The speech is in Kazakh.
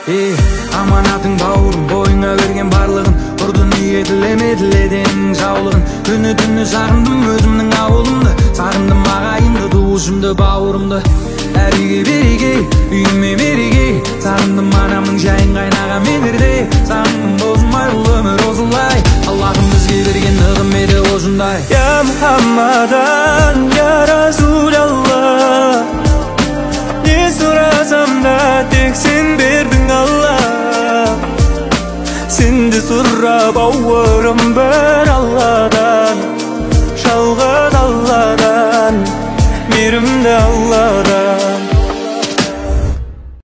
Аманатың бауырым, бойыңа берген барлығын ұрдың ниетілемеділеденің жаулығын. Күні-түні сағындым өзімнің ауылымды, сағындым ағайынды, туысымды, бауырымды. Әр үйге береке, үйіме береке, сағындым анамның жайын, қайнаған мендерде. Сағындым бозымай бұл өмір осылай, Аллахым бізге берген нығым еді осындай. Я Мухаммадан, я Расулалла, не сұрасам да тек сен бердің Алла. Сенді сұрап ауырым бір Алладан, жалғыз Алладан, мейірімді Алладан.